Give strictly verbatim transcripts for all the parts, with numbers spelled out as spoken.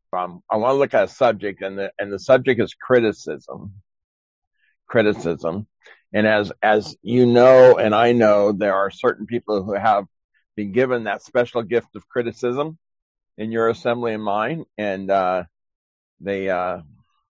um, I want to look at a subject, and the and the subject is criticism. Criticism, and as as you know, and I know, there are certain people who have been given that special gift of criticism in your assembly and mine, and uh, they uh,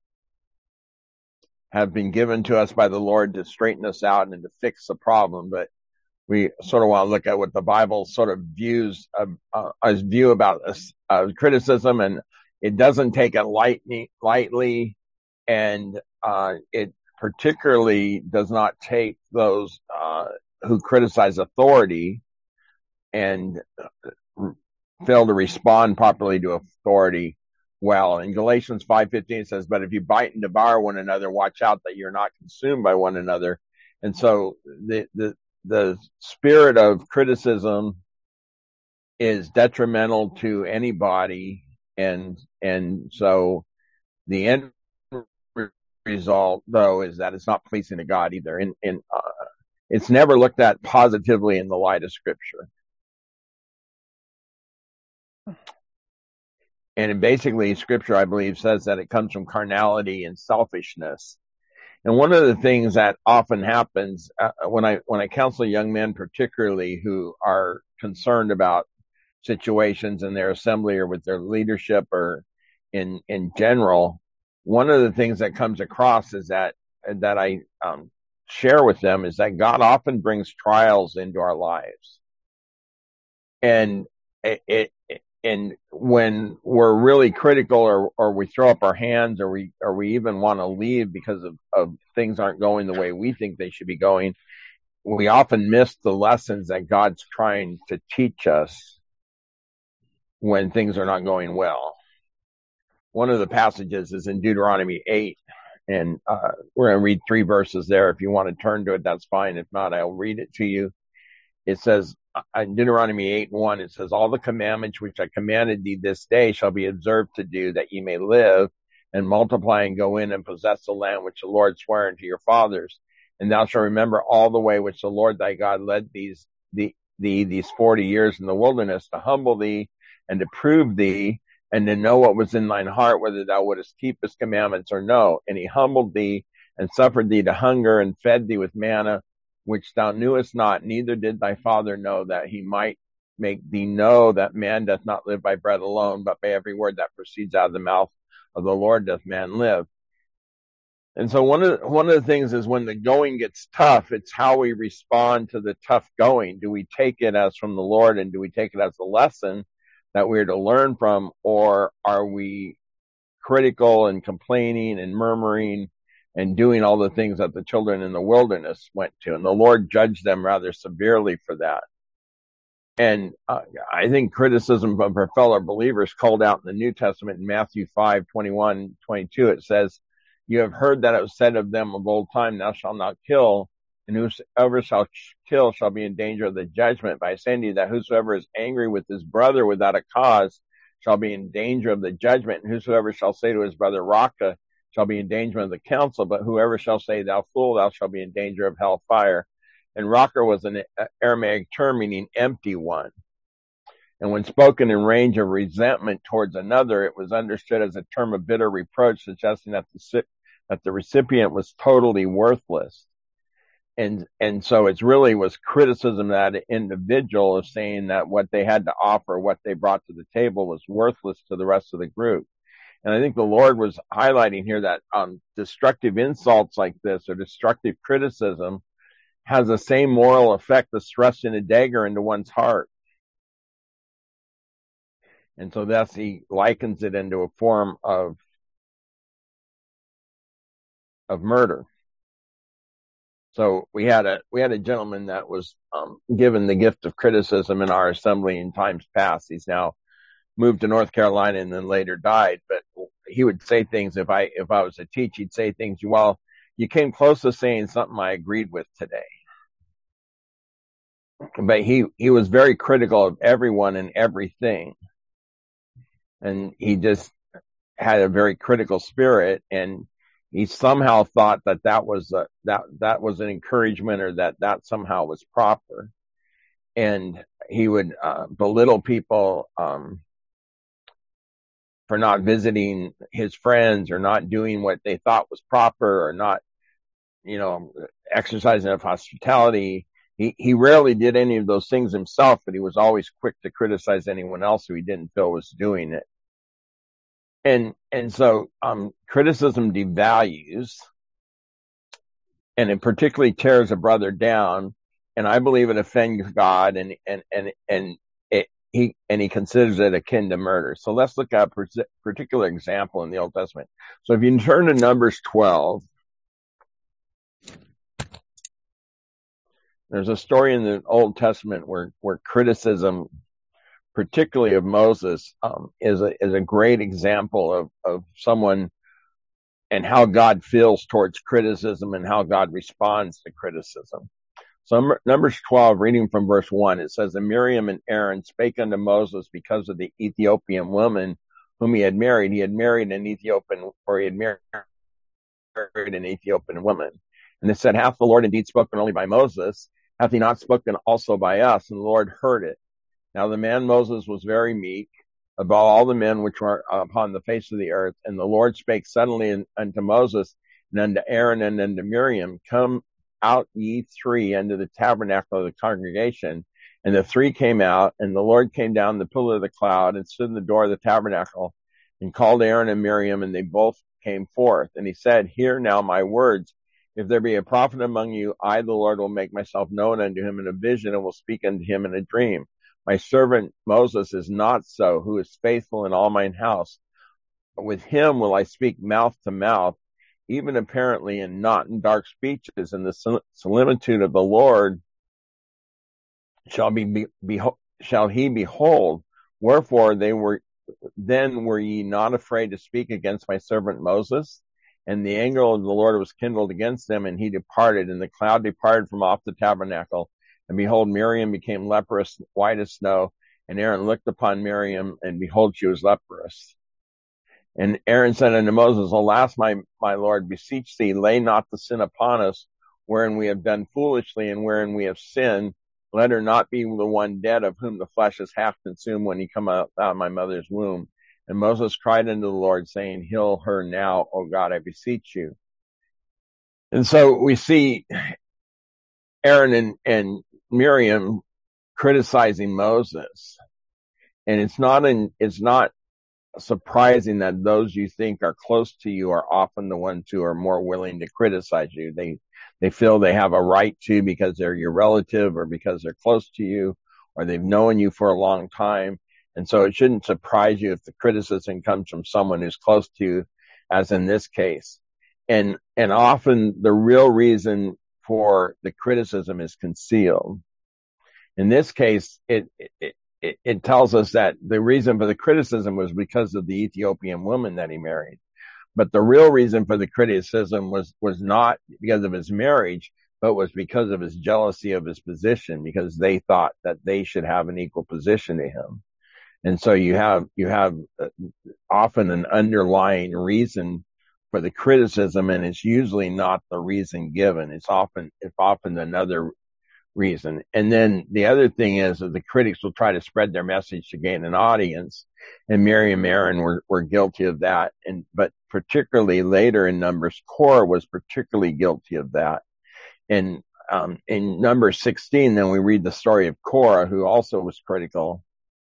have been given to us by the Lord to straighten us out and to fix the problem. But we sort of want to look at what the Bible sort of views uh, uh, as view about uh, criticism, and it doesn't take it lightly, lightly, and uh, it particularly does not take those uh, who criticize authority and fail to respond properly to authority well. In Galatians five fifteen it says, "But if you bite and devour one another, watch out that you're not consumed by one another." And so the the the spirit of criticism is detrimental to anybody, and and so the end result, though, is that it's not pleasing to God either. And, and uh, it's never looked at positively in the light of Scripture. And basically, Scripture, I believe, says that it comes from carnality and selfishness. And one of the things that often happens uh, when I when I counsel young men, particularly who are concerned about situations in their assembly or with their leadership or in in general, one of the things that comes across is that that I um, share with them is that God often brings trials into our lives, and it, it and when we're really critical, or or we throw up our hands, or we or we even want to leave because of, of things aren't going the way we think they should be going, we often miss the lessons that God's trying to teach us when things are not going well. One of the passages is in Deuteronomy eight, and uh, we're going to read three verses there. If you want to turn to it, that's fine. If not, I'll read it to you. It says, in Deuteronomy eight one, it says, "All the commandments which I commanded thee this day shall be observed to do, that ye may live and multiply and go in and possess the land which the Lord sware unto your fathers. And thou shalt remember all the way which the Lord thy God led these, thee, thee these forty years in the wilderness, to humble thee and to prove thee, and to know what was in thine heart, whether thou wouldest keep his commandments or no. And he humbled thee and suffered thee to hunger and fed thee with manna, which thou knewest not, neither did thy father know, that he might make thee know that man doth not live by bread alone, but by every word that proceeds out of the mouth of the Lord doth man live." And so one of the, one of the things is, when the going gets tough, it's how we respond to the tough going. Do we take it as from the Lord, and do we take it as a lesson that we're to learn from, or are we critical and complaining and murmuring and doing all the things that the children in the wilderness went to? And the Lord judged them rather severely for that. And uh, I think criticism of our fellow believers called out in the New Testament in Matthew five twenty-one, twenty-two, it says, "You have heard that it was said of them of old time, thou shalt not kill, and whosoever shall kill shall be in danger of the judgment. But I say unto you that whosoever is angry with his brother without a cause shall be in danger of the judgment. And whosoever shall say to his brother, Raca, shall be in danger of the council. But whoever shall say, thou fool, thou shalt be in danger of hell fire." And Raca was an Aramaic term meaning empty one. And when spoken in range of resentment towards another, it was understood as a term of bitter reproach, suggesting that the, that the recipient was totally worthless. And, and so it really was criticism of that individual, of saying that what they had to offer, what they brought to the table, was worthless to the rest of the group. And I think the Lord was highlighting here that um, destructive insults like this, or destructive criticism, has the same moral effect as thrusting a dagger into one's heart. And so thus he likens it into a form of, of murder. So we had a, we had a gentleman that was um, given the gift of criticism in our assembly in times past. He's now moved to North Carolina and then later died. But he would say things, if I, if I was to teach, he'd say things, well, you came close to saying something I agreed with today. But he, he was very critical of everyone and everything. And he just had a very critical spirit, and he somehow thought that that was a, that, that was an encouragement, or that that somehow was proper. And he would uh, belittle people, um, for not visiting his friends or not doing what they thought was proper or not, you know, exercising of hospitality. He, he rarely did any of those things himself, but he was always quick to criticize anyone else who he didn't feel was doing it. And, and so, um, criticism devalues, and it particularly tears a brother down. And I believe it offends God, and, and, and, and it, he, and he considers it akin to murder. So let's look at a particular example in the Old Testament. So if you turn to Numbers twelve, there's a story in the Old Testament where, where criticism, particularly of Moses, um, is a, is a great example of, of someone and how God feels towards criticism and how God responds to criticism. So Numbers twelve, reading from verse one, it says, and Miriam and Aaron spake unto Moses because of the Ethiopian woman whom he had married. He had married an Ethiopian, or he had married an Ethiopian woman. And they said, hath the Lord indeed spoken only by Moses? Hath he not spoken also by us? And the Lord heard it. Now the man Moses was very meek above all the men which were upon the face of the earth. And the Lord spake suddenly unto Moses and unto Aaron and unto Miriam, come out ye three unto the tabernacle of the congregation. And the three came out, and the Lord came down the pillar of the cloud and stood in the door of the tabernacle and called Aaron and Miriam, and they both came forth. And he said, hear now my words. If there be a prophet among you, I, the Lord, will make myself known unto him in a vision, and will speak unto him in a dream. My servant Moses is not so, who is faithful in all mine house. With him will I speak mouth to mouth, even apparently, and not in dark speeches. And the solemnitude of the Lord shall be, be, be shall he behold. Wherefore they were then were ye not afraid to speak against my servant Moses? And the anger of the Lord was kindled against them, and he departed, and the cloud departed from off the tabernacle. And behold, Miriam became leprous, white as snow. And Aaron looked upon Miriam, and behold, she was leprous. And Aaron said unto Moses, alas, my, my Lord, beseech thee, lay not the sin upon us, wherein we have done foolishly, and wherein we have sinned. Let her not be the one dead of whom the flesh is half consumed when he come out, out of my mother's womb. And Moses cried unto the Lord, saying, heal her now, O God, I beseech you. And so we see Aaron and, and Miriam criticizing Moses. And it's not in, it's not surprising that those you think are close to you are often the ones who are more willing to criticize you. They, they feel they have a right to because they're your relative or because they're close to you or they've known you for a long time. And so it shouldn't surprise you if the criticism comes from someone who's close to you, as in this case. And, and often the real reason for the criticism is concealed. In this case, it, it, it, it tells us that the reason for the criticism was because of the Ethiopian woman that he married. But the real reason for the criticism was, was not because of his marriage, but was because of his jealousy of his position, because they thought that they should have an equal position to him. And so you have, you have often an underlying reason for the criticism, and it's usually not the reason given. It's often, it's often another reason. And then the other thing is that the critics will try to spread their message to gain an audience, and Miriam and Aaron were, were guilty of that. And, but particularly later in Numbers, Korah was particularly guilty of that. And, um, in number sixteen, then we read the story of Korah, who also was critical.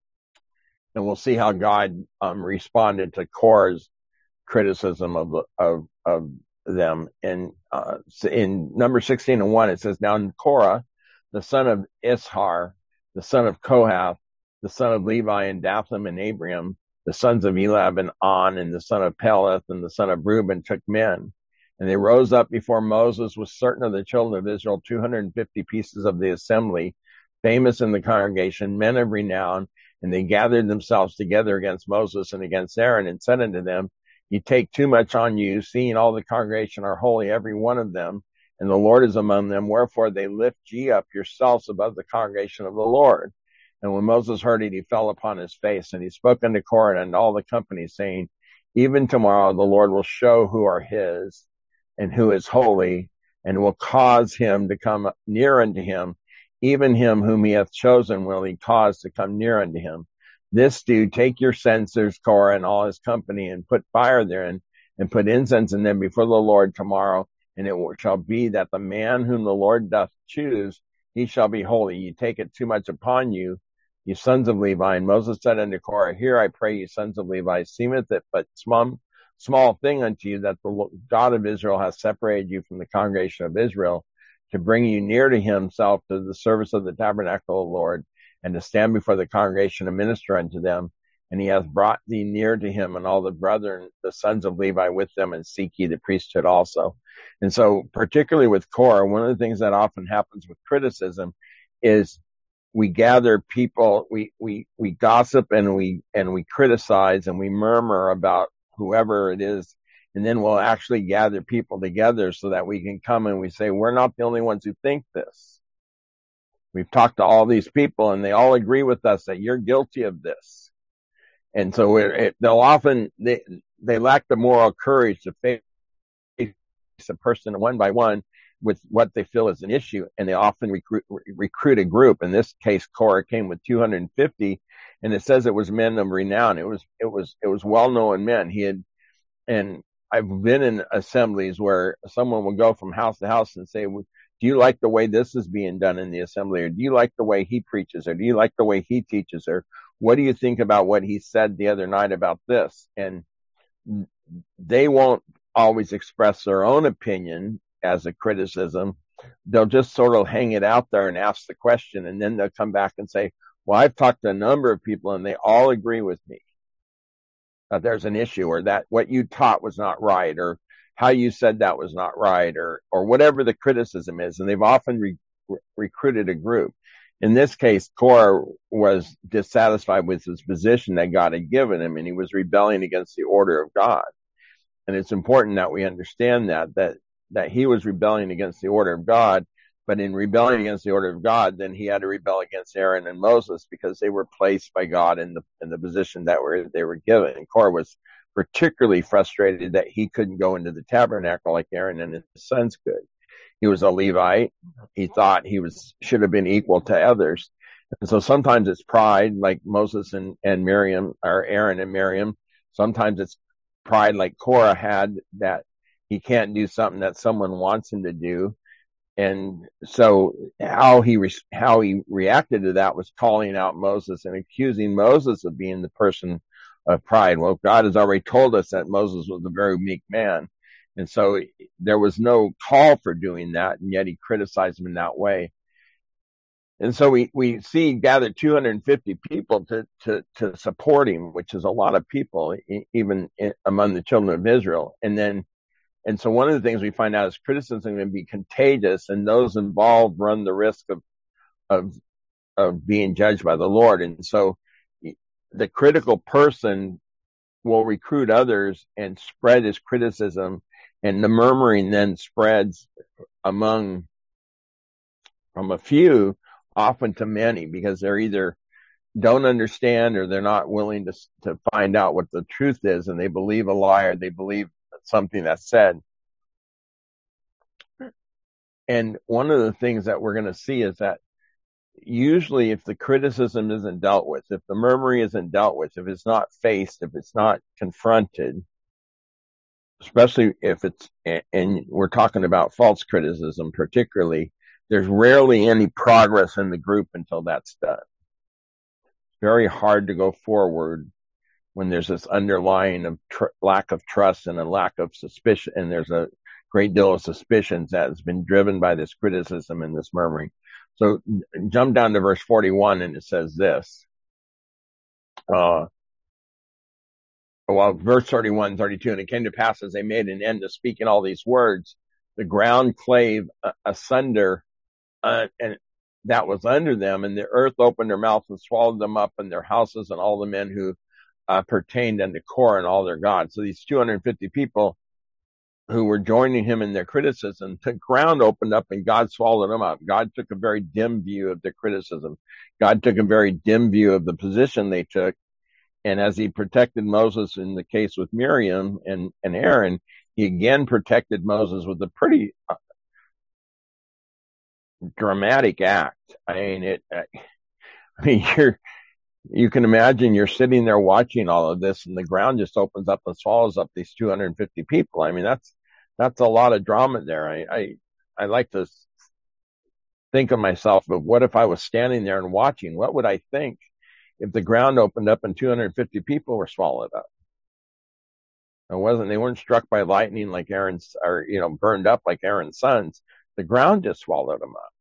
And we'll see how God, um, responded to Korah's criticism of, of, of them. And, uh, in number sixteen and one, it says, now Korah, the son of Ishar, the son of Kohath, the son of Levi, and Dathan and Abiram, the sons of Eliab and On, and the son of Peleth, and the son of Reuben, took men. And they rose up before Moses with certain of the children of Israel, two hundred fifty pieces of the assembly, famous in the congregation, men of renown. And they gathered themselves together against Moses and against Aaron, and said unto them, ye take too much on you, seeing all the congregation are holy, every one of them, and the Lord is among them. Wherefore they lift ye up yourselves above the congregation of the Lord. And when Moses heard it, he fell upon his face, and he spoke unto Korah and all the company, saying, even tomorrow the Lord will show who are his, and who is holy, and will cause him to come near unto him. Even him whom he hath chosen will he cause to come near unto him. This do, take your censers, Korah and all his company, and put fire therein, and put incense in them before the Lord tomorrow. And it shall be that the man whom the Lord doth choose, he shall be holy. You take it too much upon you, you sons of Levi. And Moses said unto Korah, Hear, I pray you, sons of Levi, seemeth it but small, small thing unto you that the God of Israel hath separated you from the congregation of Israel, to bring you near to himself, to the service of the tabernacle of the Lord, and to stand before the congregation and minister unto them. And he hath brought thee near to him, and all the brethren, the sons of Levi, with them, and seek ye the priesthood also. And so, particularly with Korah, one of the things that often happens with criticism is we gather people, we, we, we gossip and we, and we criticize and we murmur about whoever it is. And then we'll actually gather people together so that we can come and we say, we're not the only ones who think this. We've talked to all these people and they all agree with us that you're guilty of this. And so it, it, they'll often, they, they lack the moral courage to face a person one by one with what they feel is an issue. And they often recruit, recruit a group. In this case, Korah came with two hundred fifty, and it says it was men of renown. It was, it was, it was well-known men. He had, and I've been in assemblies where someone will go from house to house and say, do you like the way this is being done in the assembly? Or do you like the way he preaches? Or do you like the way he teaches? Or what do you think about what he said the other night about this? And they won't always express their own opinion as a criticism. They'll just sort of hang it out there and ask the question. And then they'll come back and say, well, I've talked to a number of people and they all agree with me that there's an issue, or that what you taught was not right, or how you said that was not right, or, or whatever the criticism is. And they've often re- re- recruited a group. In this case, Korah was dissatisfied with his position that God had given him, and he was rebelling against the order of God. And it's important that we understand that, that, that he was rebelling against the order of God, but in rebelling against the order of God, then he had to rebel against Aaron and Moses because they were placed by God in the, in the position that were, they were given. And Korah was particularly frustrated that he couldn't go into the tabernacle like Aaron and his sons could. He was a Levite. He thought he was, should have been equal to others. And so sometimes it's pride, like Moses and, and Miriam, or Aaron and Miriam. Sometimes it's pride like Korah had, that he can't do something that someone wants him to do. And so how he, re- how he reacted to that was calling out Moses and accusing Moses of being the person of pride. Well, God has already told us that Moses was a very meek man. And so there was no call for doing that, and yet he criticized him in that way. And so we, we see gathered two hundred fifty people to, to, to support him, which is a lot of people, even in, among the children of Israel. And then, and so one of the things we find out is criticism can be contagious, and those involved run the risk of, of, of being judged by the Lord. And so the critical person will recruit others and spread his criticism, and the murmuring then spreads among, from a few, often to many, because they're either don't understand or they're not willing to to find out what the truth is, and they believe a lie, or they believe something that's said. And one of the things that we're going to see is that usually if the criticism isn't dealt with, if the murmuring isn't dealt with, if it's not faced, if it's not confronted, especially if it's, and we're talking about false criticism particularly, there's rarely any progress in the group until that's done. It's very hard to go forward when there's this underlying of tr- lack of trust and a lack of suspicion, and there's a great deal of suspicions that has been driven by this criticism and this murmuring. So jump down to verse forty-one, and it says this. Uh, well, verse thirty-one, thirty-two, and it came to pass as they made an end of speaking all these words, the ground clave asunder, uh, and that was under them, and the earth opened their mouth and swallowed them up, and their houses, and all the men who uh, pertained unto Korah and all their gods. So these two hundred fifty people who were joining him in their criticism, the ground opened up and God swallowed them up. God took a very dim view of their criticism. God took a very dim view of the position they took. And as he protected Moses in the case with Miriam and, and Aaron, he again protected Moses with a pretty uh, dramatic act. I mean, it, I mean, you're, you can imagine you're sitting there watching all of this and the ground just opens up and swallows up these two hundred fifty people. I mean, that's, that's a lot of drama there. I, I, I like to think of myself, but what if I was standing there and watching? What would I think if the ground opened up and two hundred fifty people were swallowed up? It wasn't, they weren't struck by lightning like Aaron's, or, you know, burned up like Aaron's sons. The ground just swallowed them up.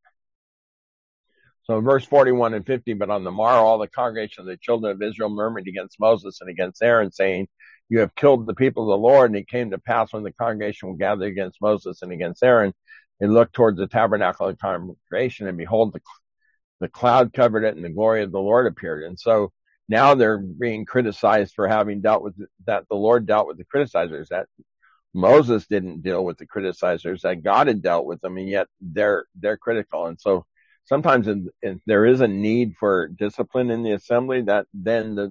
So verse forty-one and fifty, but on the morrow, all the congregation of the children of Israel murmured against Moses and against Aaron, saying, you have killed the people of the Lord. And it came to pass when the congregation would gather against Moses and against Aaron, they looked towards the tabernacle of the congregation, and behold, the, the cloud covered it, and the glory of the Lord appeared. And so now they're being criticized for having dealt with that. The Lord dealt with the criticizers, that Moses didn't deal with the criticizers, that God had dealt with them, and yet they're they're critical. And so sometimes in, in, there is a need for discipline in the assembly, that then the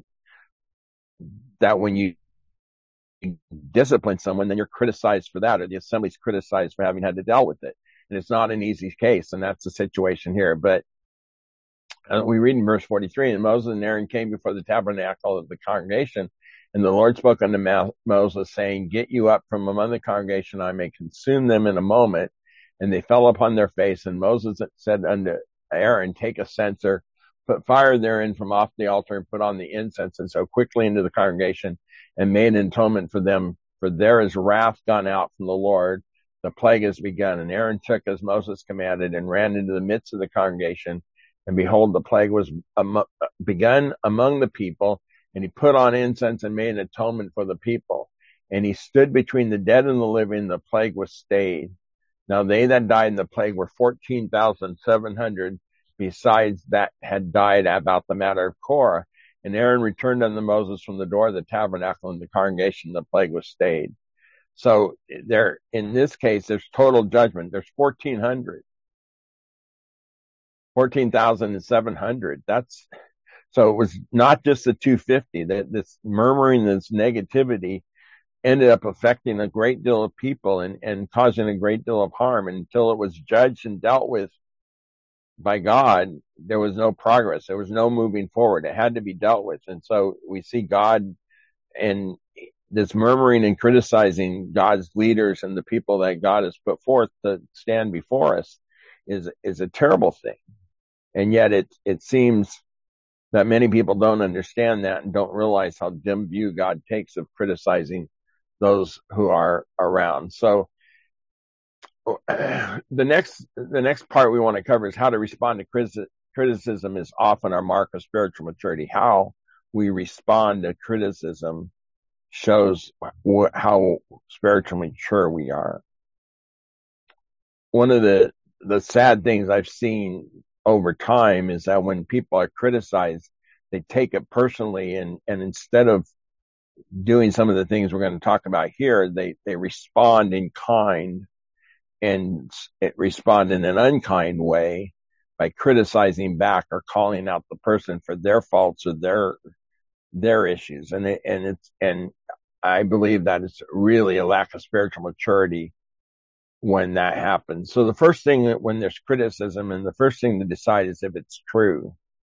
that when you discipline someone, then you're criticized for that, or the assembly's criticized for having had to deal with it. And it's not an easy case, and that's the situation here. But uh, we read in verse forty-three, and Moses and Aaron came before the tabernacle of the congregation, and the Lord spoke unto Ma- Moses, saying, get you up from among the congregation, I may consume them in a moment. And they fell upon their face, and Moses said unto Aaron, take a censer, put fire therein from off the altar, and put on the incense, and so quickly into the congregation, and made an atonement for them, for there is wrath gone out from the Lord, the plague has begun. And Aaron took as Moses commanded, and ran into the midst of the congregation, and behold, the plague was am- begun among the people, and he put on incense and made an atonement for the people. And he stood between the dead and the living, the plague was stayed. Now they that died in the plague were fourteen thousand seven hundred, besides that had died about the matter of Korah. And Aaron returned unto Moses from the door of the tabernacle, and the congregation, the plague was stayed. So there, in this case, there's total judgment. There's fourteen hundred. fourteen thousand seven hundred. That's, so it was not just the two hundred fifty, that this murmuring, this negativity ended up affecting a great deal of people, and, and causing a great deal of harm. And until it was judged and dealt with by God, there was no progress. There was no moving forward. It had to be dealt with. And so we see God, and this murmuring and criticizing God's leaders and the people that God has put forth to stand before us is, is a terrible thing. And yet it, it seems that many people don't understand that and don't realize how dim view God takes of criticizing those who are around. So the next, the next part we want to cover is how to respond to criticism. Criticism is often our mark of spiritual maturity. How we respond to criticism shows wh- how spiritually mature we are. One of the, the sad things I've seen over time is that when people are criticized, they take it personally, and, and instead of doing some of the things we're going to talk about here, they, they respond in kind, and it respond in an unkind way by criticizing back or calling out the person for their faults or their, their issues. And it, and it's, and I believe that it's really a lack of spiritual maturity when that happens. So the first thing that when there's criticism, and the first thing to decide is if it's true.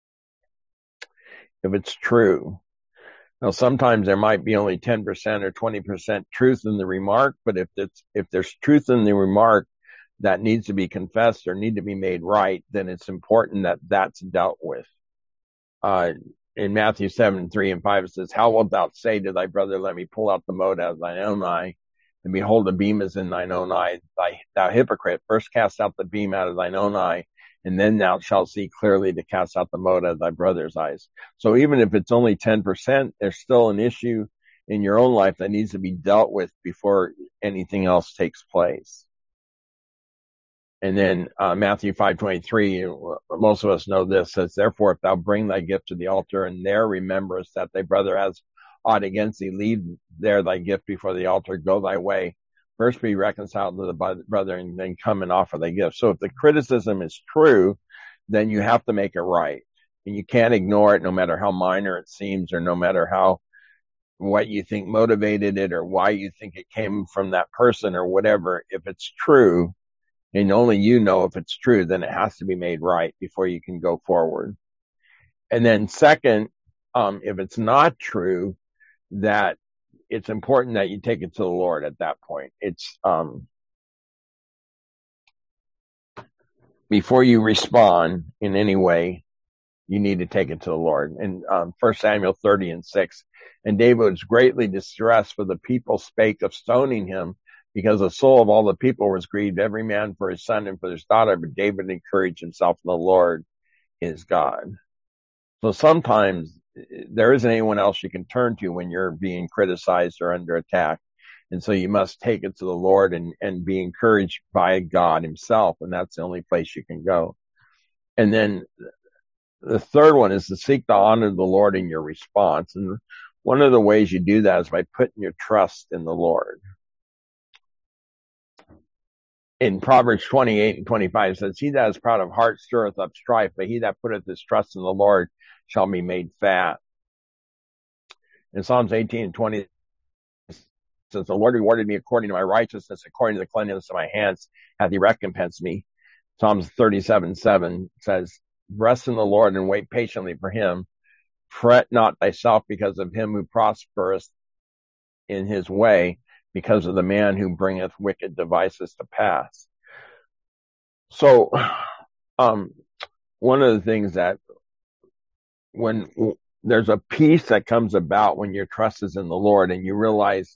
If it's true. Now, sometimes there might be only ten percent or twenty percent truth in the remark, but if it's, if there's truth in the remark that needs to be confessed or need to be made right, then it's important that that's dealt with. Uh, in Matthew seven, three and five, it says, how wilt thou say to thy brother, let me pull out the mote out of thine own eye, and behold, the beam is in thine own eye. Thy, thou hypocrite, first cast out the beam out of thine own eye, and then thou shalt see clearly to cast out the mote out of thy brother's eyes. So even if it's only ten percent, there's still an issue in your own life that needs to be dealt with before anything else takes place. And then uh, Matthew five twenty-three, most of us know this, says, therefore, if thou bring thy gift to the altar, and there rememberest that thy brother has aught against thee, leave there thy gift before the altar, go thy way. First be reconciled to the brother, and then come and offer thy gift. So if the criticism is true, then you have to make it right. And you can't ignore it, no matter how minor it seems, or no matter how, what you think motivated it, or why you think it came from that person, or whatever. If it's true, and only you know if it's true, then it has to be made right before you can go forward. And then second, um, if it's not true, that it's important that you take it to the Lord at that point. It's, um, before you respond in any way, you need to take it to the Lord. In um, First Samuel thirty and six, and David was greatly distressed, for the people spake of stoning him, because the soul of all the people was grieved, every man for his son and for his daughter. But David encouraged himself in the Lord his God. So sometimes there isn't anyone else you can turn to when you're being criticized or under attack. And so you must take it to the Lord and, and be encouraged by God himself. And that's the only place you can go. And then the third one is to seek to honor the Lord in your response. And one of the ways you do that is by putting your trust in the Lord. In Proverbs twenty-eight and twenty-five, it says, he that is proud of heart stirreth up strife, but he that putteth his trust in the Lord shall be made fat. In Psalms eighteen and twenty, it says, the Lord rewarded me according to my righteousness, according to the cleanness of my hands hath he recompensed me. Psalms thirty-seven seven says, rest in the Lord and wait patiently for him. Fret not thyself because of him who prospereth in his way, because of the man who bringeth wicked devices to pass. So, um, one of the things that when there's a peace that comes about when your trust is in the Lord, and you realize,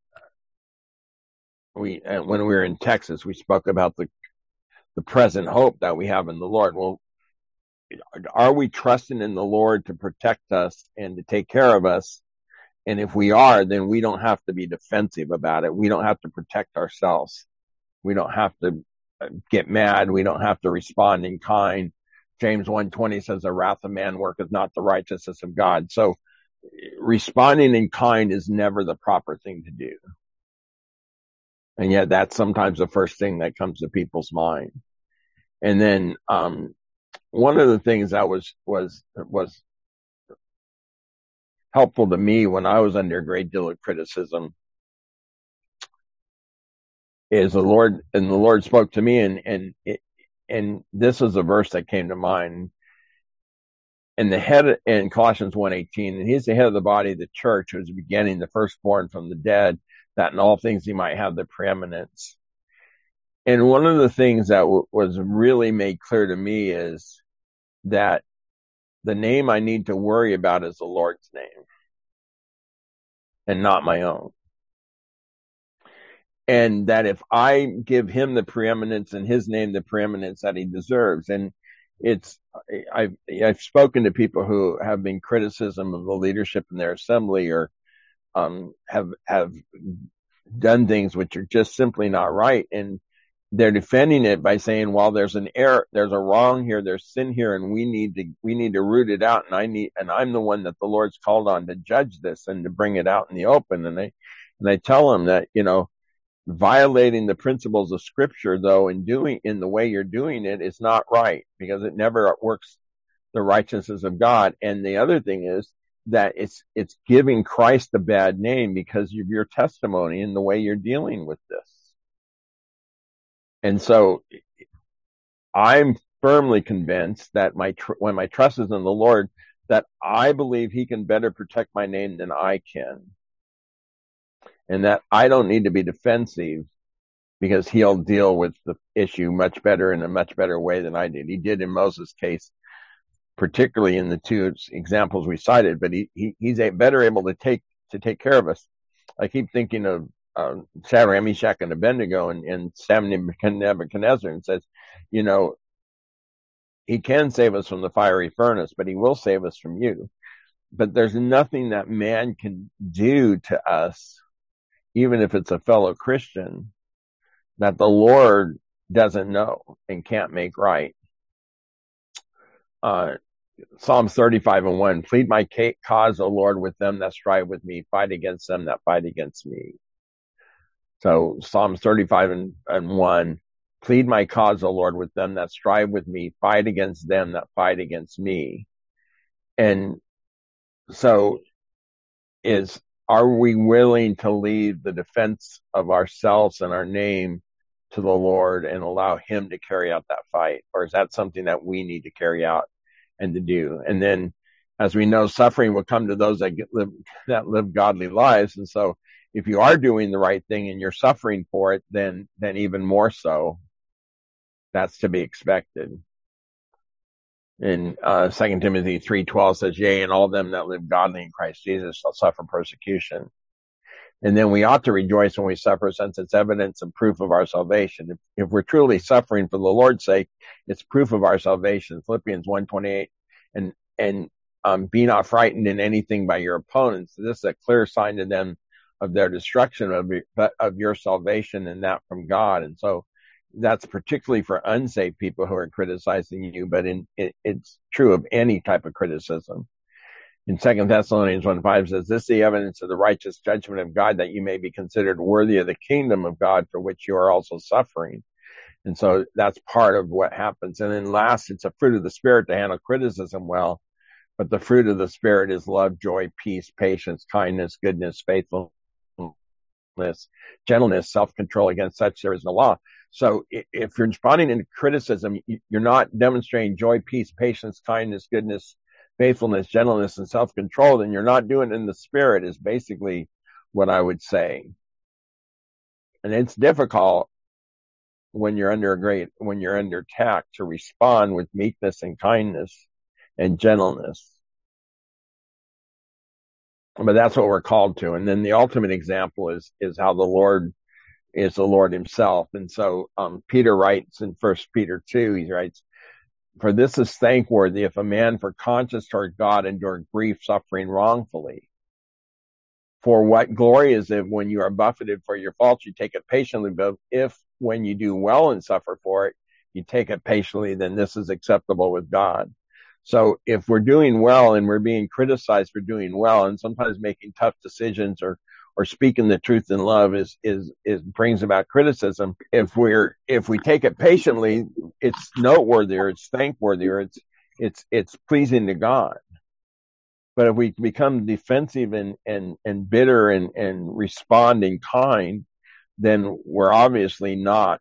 we, when we were in Texas, we spoke about the, the present hope that we have in the Lord. Well, are we trusting in the Lord to protect us and to take care of us? And if we are, then we don't have to be defensive about it. We don't have to protect ourselves. We don't have to get mad. We don't have to respond in kind. James one twenty says, the wrath of man worketh not the righteousness of God. So responding in kind is never the proper thing to do. And yet that's sometimes the first thing that comes to people's mind. And then, um, one of the things that was, was, was helpful to me when I was under a great deal of criticism is the Lord, and the Lord spoke to me, and, and, it, and this is a verse that came to mind. And the head in Colossians one eighteen, and he's the head of the body of the church, who is beginning, the firstborn from the dead, that in all things he might have the preeminence. And one of the things that w- was really made clear to me is that the name I need to worry about is the Lord's name and not my own. And that if I give him the preeminence and his name the preeminence that he deserves, and it's, I've, I've spoken to people who have been criticism of the leadership in their assembly, or, um, have, have done things which are just simply not right. And they're defending it by saying, well, there's an error, there's a wrong here, there's sin here, and we need to, we need to root it out. And I need, and I'm the one that the Lord's called on to judge this and to bring it out in the open. And I, and I tell them that, you know, violating the principles of scripture, though, and doing in the way you're doing it is not right, because it never works the righteousness of God. And the other thing is that it's, it's giving Christ a bad name because of your testimony and the way you're dealing with this. And so I'm firmly convinced that my, tr- when my trust is in the Lord, that I believe he can better protect my name than I can. And that I don't need to be defensive, because he'll deal with the issue much better in a much better way than I did. He did in Moses' case, particularly in the two examples we cited, but he, he he's a better able to take, to take care of us. I keep thinking of, uh, Shadrach, Meshach, and Abednego, and, and Sam Nebuchadnezzar, and says, you know, he can save us from the fiery furnace, but he will save us from you. But there's nothing that man can do to us, even if it's a fellow Christian, that the Lord doesn't know and can't make right. Uh, Psalms thirty-five and one, plead my cause, O Lord, with them that strive with me, fight against them that fight against me. So Psalms thirty-five and, and one, plead my cause, O Lord, with them that strive with me, fight against them that fight against me. And so is, are we willing to leave the defense of ourselves and our name to the Lord and allow him to carry out that fight? Or is that something that we need to carry out and to do? And then as we know, suffering will come to those that get, live that live godly lives. And so if you are doing the right thing and you're suffering for it, then then even more so, that's to be expected. In uh, Second Timothy three twelve says, yea, and all them that live godly in Christ Jesus shall suffer persecution. And then we ought to rejoice when we suffer, since it's evidence and proof of our salvation. If, if we're truly suffering for the Lord's sake, it's proof of our salvation. Philippians one twenty-eight, and and um, be not frightened in anything by your opponents. This is a clear sign to them of their destruction, of your, but of your salvation, and that from God. And so that's particularly for unsaved people who are criticizing you, but in, it, it's true of any type of criticism. In Second Thessalonians one five says, this is the evidence of the righteous judgment of God, that you may be considered worthy of the kingdom of God, for which you are also suffering. And so that's part of what happens. And then last, it's a fruit of the Spirit to handle criticism well. But the fruit of the Spirit is love, joy, peace, patience, kindness, goodness, faithfulness, gentleness, self-control. Against such there is no law. So if you're responding to criticism, you're not demonstrating joy, peace, patience, kindness, goodness, faithfulness, gentleness, and self-control, then you're not doing it in the Spirit, is basically what I would say. And it's difficult when you're under a great, when you're under attack, to respond with meekness and kindness and gentleness. But that's what we're called to. And then the ultimate example is, is how the Lord is the Lord himself. And so, um, Peter writes in First Peter two, he writes, for this is thankworthy, if a man for conscience toward God endure grief, suffering wrongfully. For what glory is it when you are buffeted for your faults, you take it patiently, but if when you do well and suffer for it, you take it patiently, then this is acceptable with God. So if we're doing well and we're being criticized for doing well, and sometimes making tough decisions or or speaking the truth in love is is is brings about criticism, if we're if we take it patiently, it's noteworthy, or it's thankworthy, or it's it's it's pleasing to God. But if we become defensive and and and bitter and and respond in kind, then we're obviously not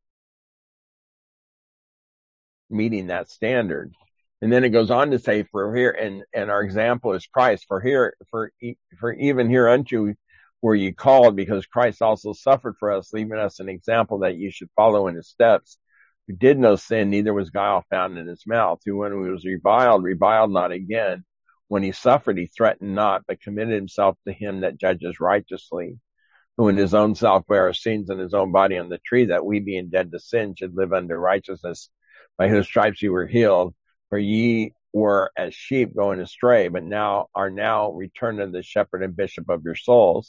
meeting that standard. And then it goes on to say, for here, and, and our example is Christ, for here, for, for even hereunto were ye called, because Christ also suffered for us, leaving us an example that you should follow in his steps, who did no sin, neither was guile found in his mouth, who when he was reviled, reviled not again. When he suffered, he threatened not, but committed himself to him that judges righteously, who in his own self bare our sins in his own body on the tree, that we being dead to sin should live unto righteousness, by whose stripes you were healed. For ye were as sheep going astray, but now are now returned to the shepherd and bishop of your souls.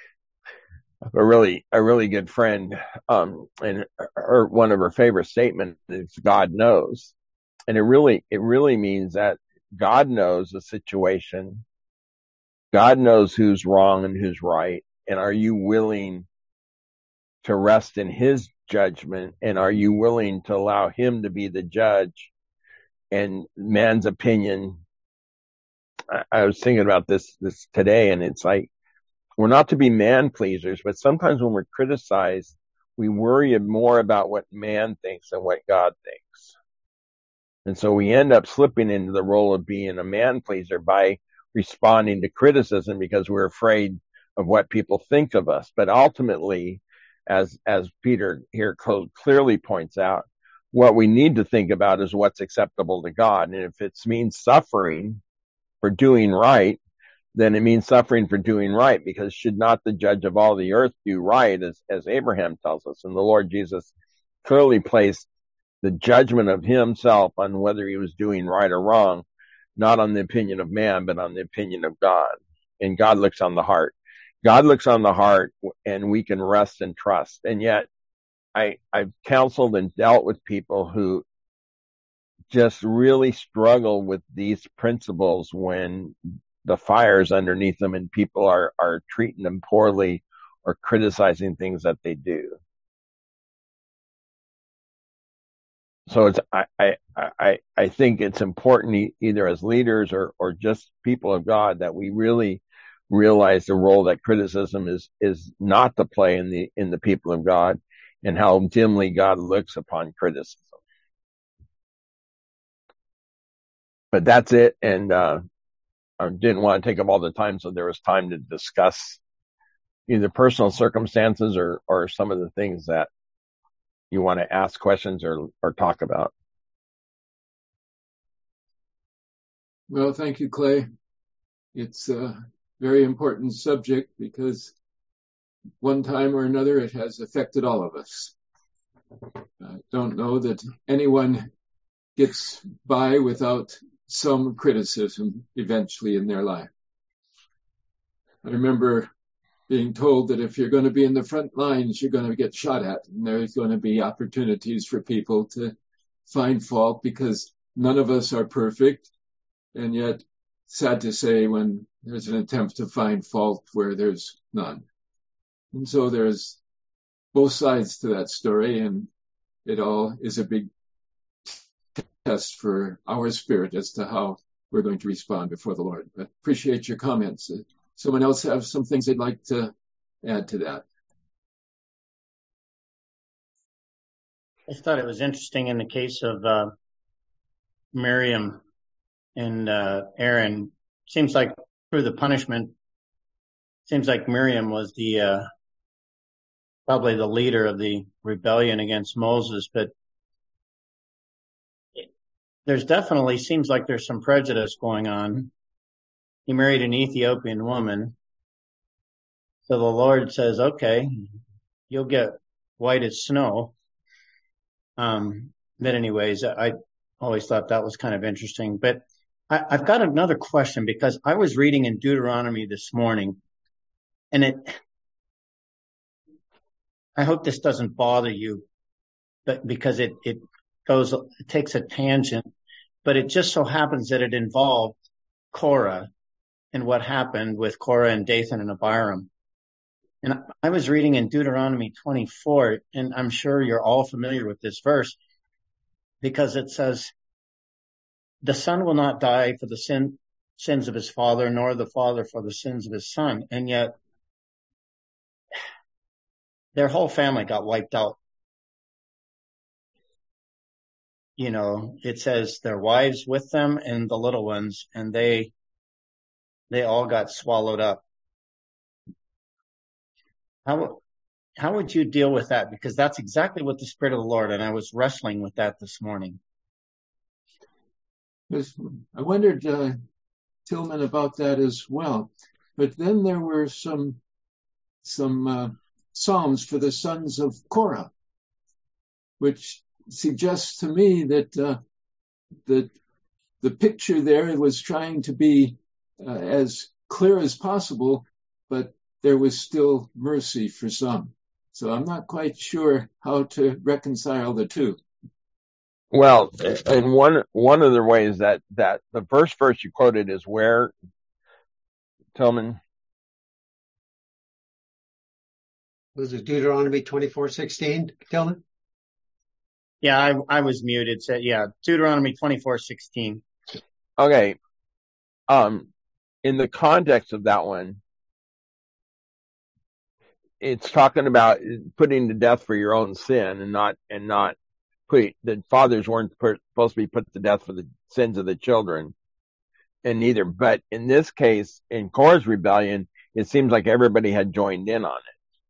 A really, a really good friend, um, and her, one of her favorite statements is God knows. And it really, it really means that God knows the situation. God knows who's wrong and who's right. And are you willing to rest in his judgment? And are you willing to allow him to be the judge? And man's opinion, I, I was thinking about this, this today, and it's like, we're not to be man pleasers, but sometimes when we're criticized, we worry more about what man thinks than what God thinks. And so we end up slipping into the role of being a man pleaser by responding to criticism because we're afraid of what people think of us. But ultimately, as, as Peter here clearly points out, what we need to think about is what's acceptable to God. And if it means suffering for doing right, then it means suffering for doing right, because should not the judge of all the earth do right, as, as Abraham tells us? And the Lord Jesus clearly placed the judgment of himself on whether he was doing right or wrong, not on the opinion of man, but on the opinion of God. And God looks on the heart. God looks on the heart, and we can rest and trust. And yet, I, I've counseled and dealt with people who just really struggle with these principles when the fire's underneath them and people are, are treating them poorly or criticizing things that they do. So it's, I, I, I, I think it's important either as leaders or, or just people of God that we really realize the role that criticism is, is not to play in the, in the people of God, and how dimly God looks upon criticism. But that's it. And, uh, I didn't want to take up all the time, so there was time to discuss either personal circumstances or, or some of the things that you want to ask questions or, or talk about. Well, thank you, Clay. It's a very important subject because one time or another it has affected all of us. I don't know that anyone gets by without some criticism eventually in their life. I remember being told that if you're going to be in the front lines, you're going to get shot at, and there's going to be opportunities for people to find fault because none of us are perfect. And yet, sad to say, when there's an attempt to find fault where there's none. And so there's both sides to that story, and it all is a big test for our spirit as to how we're going to respond before the Lord. But appreciate your comments. Someone else have some things they'd like to add to that? I thought it was interesting in the case of uh, Miriam and uh, Aaron. Seems like through the punishment, seems like Miriam was the uh, probably the leader of the rebellion against Moses, but there's definitely seems like there's some prejudice going on. He married an Ethiopian woman. So the Lord says, okay, you'll get white as snow. Um, but anyways, I always thought that was kind of interesting. But I, I've got another question because I was reading in Deuteronomy this morning, and it, I hope this doesn't bother you, but because it, it goes, it takes a tangent, but it just so happens that it involved Korah and what happened with Korah and Dathan and Abiram. And I was reading in Deuteronomy twenty-four, and I'm sure you're all familiar with this verse because it says, the son will not die for the sin, sins of his father, nor the father for the sins of his son. And yet their whole family got wiped out. You know, it says their wives with them and the little ones, and they, they all got swallowed up. How, how would you deal with that? Because that's exactly what the Spirit of the Lord, and I was wrestling with that this morning. I wondered, uh, Tillman, about that as well. But then there were some, some, uh, Psalms for the sons of Korah, which suggests to me that, uh, that the picture there was trying to be uh, as clear as possible, but there was still mercy for some. So I'm not quite sure how to reconcile the two. Well, and one one of the ways that, that the first verse you quoted is where, Tillman? Was it Deuteronomy twenty-four sixteen, Tillman? Yeah, I, I was muted. So yeah, Deuteronomy twenty-four sixteen. Okay. Um, in the context of that one, it's talking about putting to death for your own sin and not, and not put, the fathers weren't per, supposed to be put to death for the sins of the children, and neither. But in this case, in Korah's rebellion, it seems like everybody had joined in on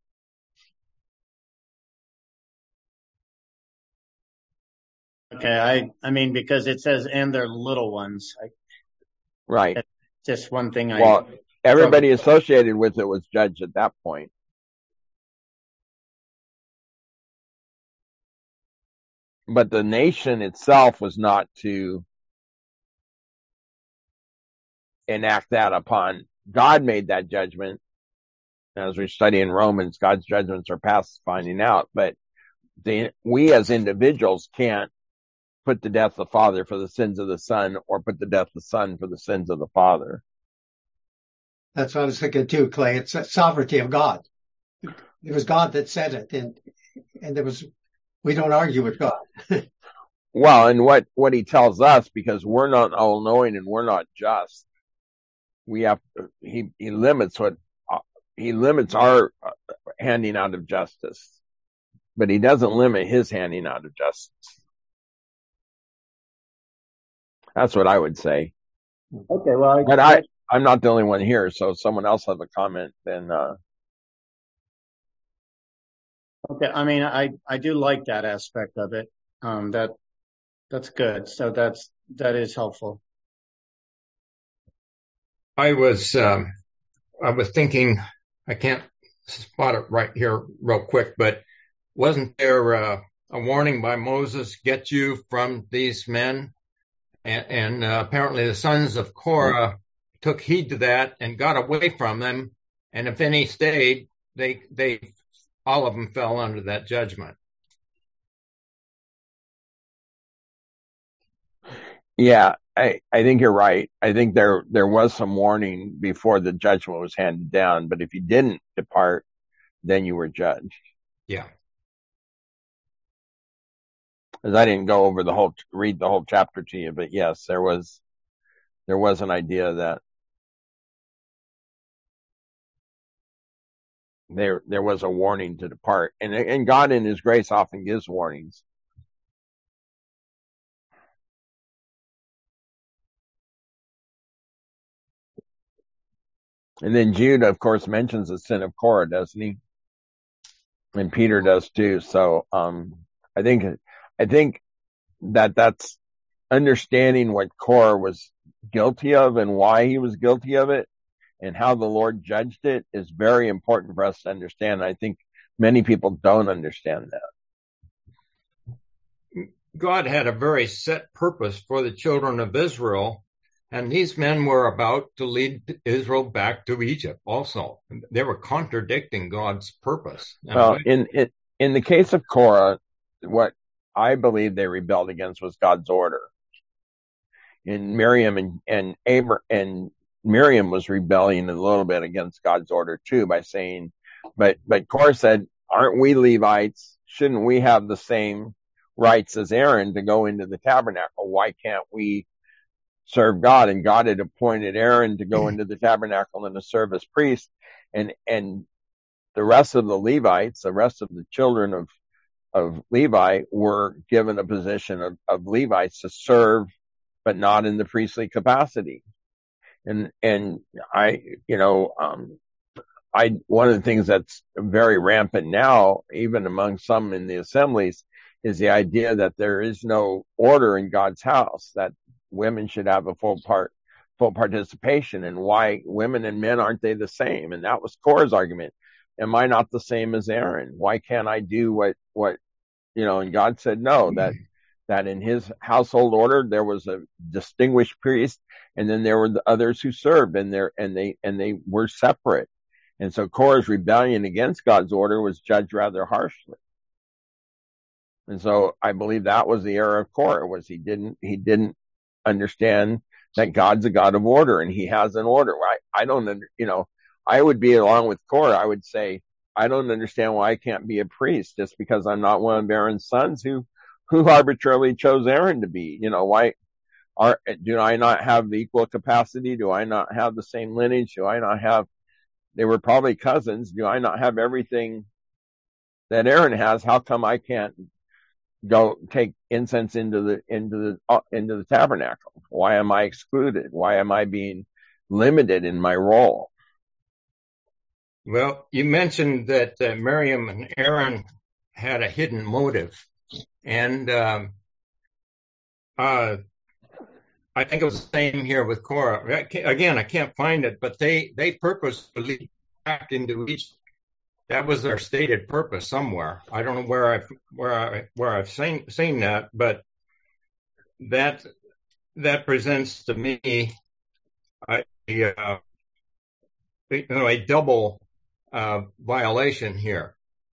it. Okay. I, I mean, because it says, and their little ones. I, right. That's just one thing I, well, everybody associated with it was judged at that point. But the nation itself was not to enact that upon. God made that judgment. As we study in Romans, God's judgments are past finding out. But the, we as individuals can't put to death the father for the sins of the son, or put to death the son for the sins of the father. That's what I was thinking too, Clay. It's the sovereignty of God. It was God that said it, and and there was. We don't argue with God. Well, and what, what he tells us, because we're not all knowing and we're not just, we have, he, he limits what, uh, he limits our uh, handing out of justice, but he doesn't limit his handing out of justice. That's what I would say. Okay. Well, I, but I, I'm not the only one here, so if someone else has a comment, then uh, Okay, I mean, I I do like that aspect of it. Um, that that's good. So that's that is helpful. I was um, I was thinking, I can't spot it right here real quick, but wasn't there uh, a warning by Moses, get you from these men? And, and uh, apparently the sons of Korah took heed to that and got away from them. And if any stayed, they they all of them fell under that judgment. yeah, I, I think you're right. I think there there was some warning before the judgment was handed down, but if you didn't depart, then you were judged. Yeah. Because I didn't go over the whole, read the whole chapter to you, but yes, there was, there was an idea that there, there was a warning to depart. And, and God in his grace often gives warnings. And then Jude, of course, mentions the sin of Korah, doesn't he? And Peter does too. So, um, I think, I think that that's understanding what Korah was guilty of and why he was guilty of it and how the Lord judged it is very important for us to understand. I think many people don't understand that. God had a very set purpose for the children of Israel, and these men were about to lead Israel back to Egypt also. They were contradicting God's purpose. Well, in, in, in the case of Korah, what I believe they rebelled against was God's order. And Miriam and, and Abra- and Miriam was rebelling a little bit against God's order too by saying, but, but Korah said, aren't we Levites? Shouldn't we have the same rights as Aaron to go into the tabernacle? Why can't we serve God? And God had appointed Aaron to go into the tabernacle and to serve as priest. And, and the rest of the Levites, the rest of the children of, of Levi were given a position of, of Levites to serve, but not in the priestly capacity. And, and I, you know, um, I, one of the things that's very rampant now, even among some in the assemblies, is the idea that there is no order in God's house, that women should have a full part, full participation, and why women and men aren't they the same? And that was Korah's argument. Am I not the same as Aaron? Why can't I do what, what, you know, and God said no, that, that in his household order, there was a distinguished priest, and then there were the others who served, and there, and they, and they were separate. And so Korah's rebellion against God's order was judged rather harshly. And so I believe that was the error of Korah, was he didn't, he didn't understand that God's a God of order, and he has an order. I, I don't, under, you know, I would be along with Korah. I would say, I don't understand why I can't be a priest just because I'm not one of Aaron's sons who, who arbitrarily chose Aaron to be. You know, why are, do I not have the equal capacity? Do I not have the same lineage? Do I not have, they were probably cousins. Do I not have everything that Aaron has? How come I can't go take incense into the, into the, uh, into the tabernacle? Why am I excluded? Why am I being limited in my role? Well, you mentioned that uh, Miriam and Aaron had a hidden motive, and um, uh, I think it was the same here with Korah. I again, I can't find it, but they they purposefully back into Egypt. That was their stated purpose somewhere. I don't know where I've where I where I've seen seen that, but that that presents to me a, a, you know, a double uh, violation here.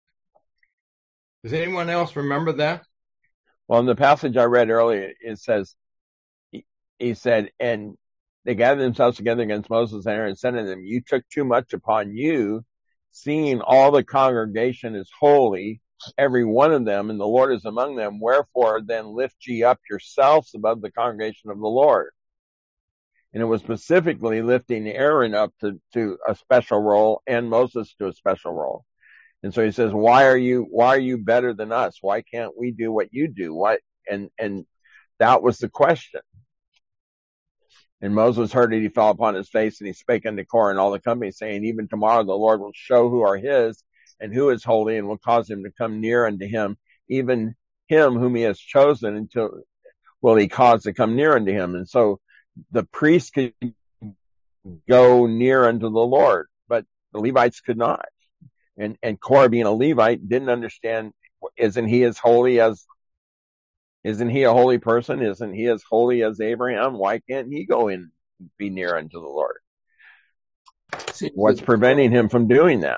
Does anyone else remember that? Well, in the passage I read earlier, it says, he, he said, and they gathered themselves together against Moses and Aaron and said to them, you took too much upon you, seeing all the congregation is holy, every one of them, and the Lord is among them. Wherefore then lift ye up yourselves above the congregation of the Lord. And it was specifically lifting Aaron up to, to a special role and Moses to a special role. And so he says, why are you, why are you better than us? Why can't we do what you do? Why? And, and that was the question. And Moses heard it, he fell upon his face, and he spake unto Korah and all the company, saying, even tomorrow the Lord will show who are his, and who is holy, and will cause him to come near unto him, even him whom he has chosen, until will he cause to come near unto him. And so the priests could go near unto the Lord, but the Levites could not. And, and Korah, being a Levite, didn't understand, isn't he as holy as, isn't he a holy person? Isn't he as holy as Abraham? Why can't he go in and be near unto the Lord? Seems What's that- preventing him from doing that?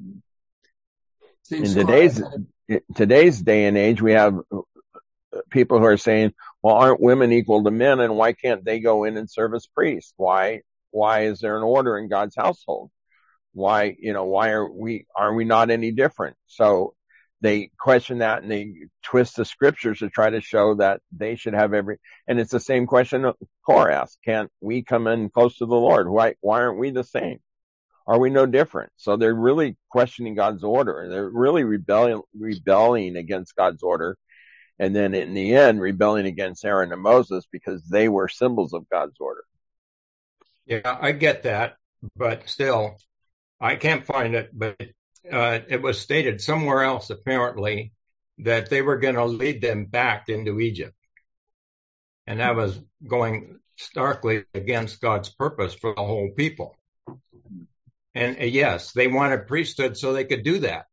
seems In today's, Korah- in today's day and age, we have people who are saying, well, aren't women equal to men, and why can't they go in and serve as priests? Why, why is there an order in God's household? Why, you know, why are we, are we not any different? So they question that, and they twist the scriptures to try to show that they should have every, and it's the same question Korah asked. Can't we come in close to the Lord? Why, why aren't we the same? Are we no different? So they're really questioning God's order. They're really rebelling, rebelling against God's order. And then in the end, rebelling against Aaron and Moses because they were symbols of God's order. Yeah, I get that, but still, I can't find it, but uh, it was stated somewhere else, apparently, that they were going to lead them back into Egypt. And that was going starkly against God's purpose for the whole people. And uh, yes, they wanted priesthood so they could do that.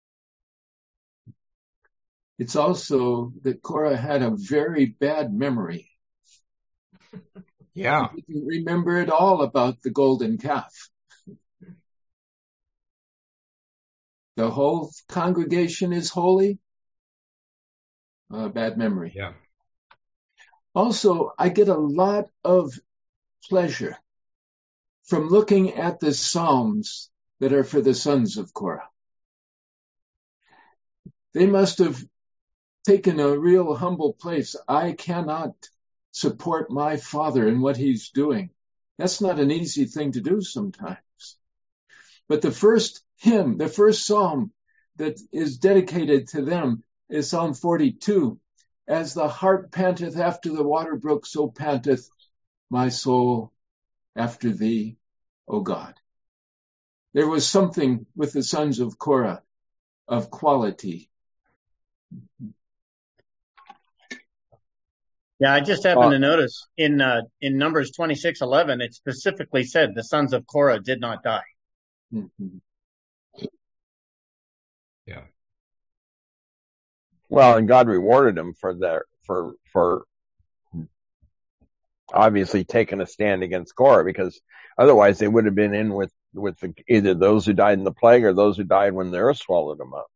It's also that Korah had a very bad memory. Yeah. He didn't remember at all about the golden calf. The whole congregation is holy. Uh, bad memory. Yeah. Also, I get a lot of pleasure from looking at the Psalms that are for the sons of Korah. They must have taken a real humble place. I cannot support my father in what he's doing. That's not an easy thing to do sometimes. But the first hymn, the first psalm that is dedicated to them is Psalm forty-two. As the hart panteth after the water brook, so panteth my soul after thee, O God. There was something with the sons of Korah of quality. Yeah, I just happened Uh, to notice in uh, in Numbers twenty-six eleven, it specifically said the sons of Korah did not die. Mhm. Yeah. Well, and God rewarded them for their, for, for obviously taking a stand against Korah, because otherwise they would have been in with, with the, either those who died in the plague or those who died when the earth swallowed them up.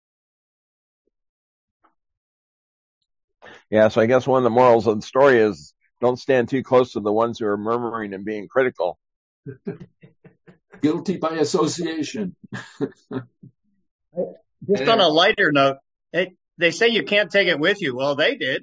Yeah, so I guess one of the morals of the story is don't stand too close to the ones who are murmuring and being critical. Guilty by association. Just on a lighter note, they, they say you can't take it with you. Well, they did.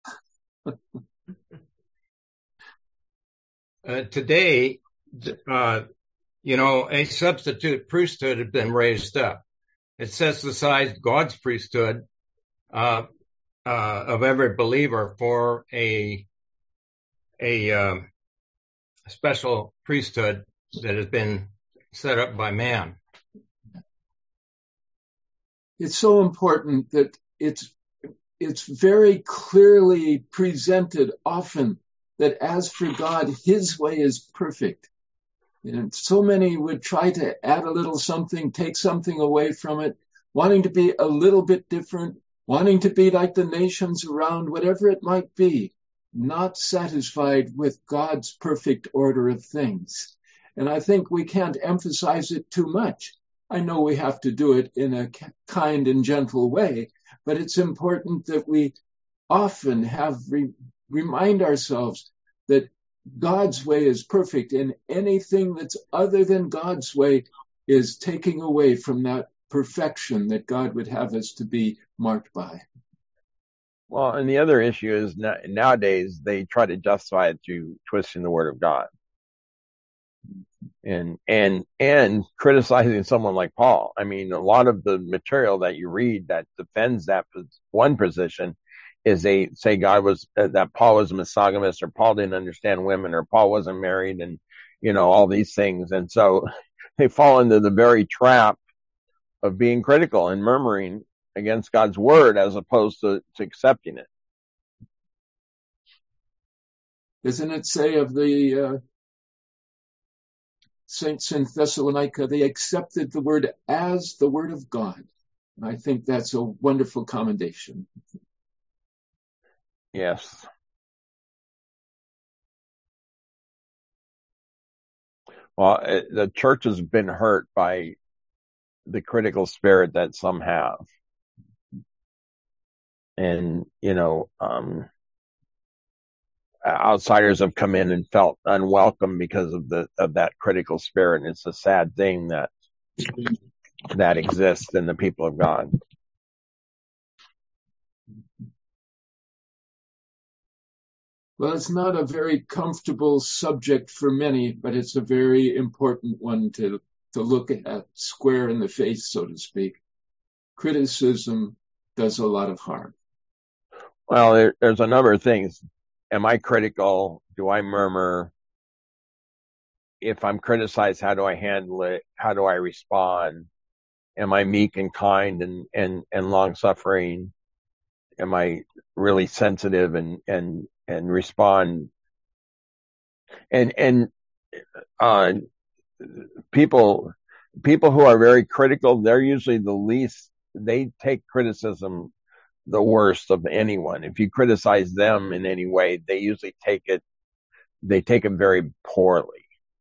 Uh, today, uh, you know, a substitute priesthood had been raised up. It sets aside God's priesthood uh, uh, of every believer for a a uh, special priesthood that has been set up by man. It's so important that it's it's very clearly presented often that as for God, his way is perfect. And so many would try to add a little something, take something away from it, wanting to be a little bit different, wanting to be like the nations around, whatever it might be, not satisfied with God's perfect order of things. And I think we can't emphasize it too much. I know we have to do it in a kind and gentle way, but it's important that we often have re- remind ourselves that God's way is perfect, and anything that's other than God's way is taking away from that perfection that God would have us to be marked by. Well, and the other issue is na- nowadays they try to justify it through twisting the word of God. And, and, and criticizing someone like Paul. I mean, a lot of the material that you read that defends that one position is they say God was, uh, that Paul was a misogynist, or Paul didn't understand women, or Paul wasn't married, and, you know, all these things. And so they fall into the very trap of being critical and murmuring against God's word as opposed to, to accepting it. Doesn't it say of the uh, saints in Thessalonica, they accepted the word as the word of God? I think that's a wonderful commendation. Yes. Well, it, the church has been hurt by the critical spirit that some have. And, you know, um, outsiders have come in and felt unwelcome because of the, of that critical spirit. And it's a sad thing that, that exists in the people of God. Well, it's not a very comfortable subject for many, but it's a very important one to, to look at square in the face, so to speak. Criticism does a lot of harm. Well, there, there's a number of things. Am I critical? Do I murmur? If I'm criticized, how do I handle it? How do I respond? Am I meek and kind and, and, and long suffering? Am I really sensitive and, and, and respond? And, and, uh, people, people who are very critical, they're usually the least, they take criticism the worst of anyone. If you criticize them in any way, they usually take it, they take it very poorly.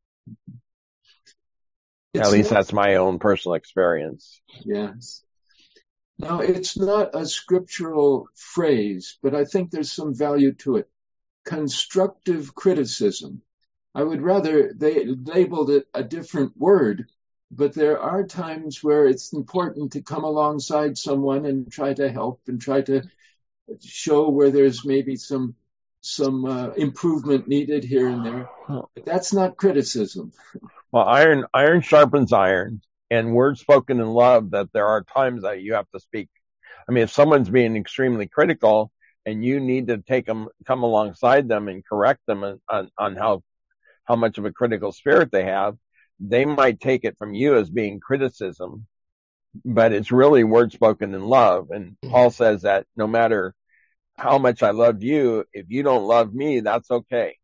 It's At least not, that's my own personal experience. yes. Now, it's not a scriptural phrase, but I think there's some value to it. Constructive criticism. I would rather they labeled it a different word, but there are times where it's important to come alongside someone and try to help and try to show where there's maybe some some uh, improvement needed here and there. But that's not criticism. Well, iron iron sharpens iron, and words spoken in love, that there are times that you have to speak. I mean, if someone's being extremely critical and you need to take them, come alongside them and correct them on, on, on how, how much of a critical spirit they have, they might take it from you as being criticism, but it's really words spoken in love. And Paul says that no matter how much I love you, if you don't love me, that's okay.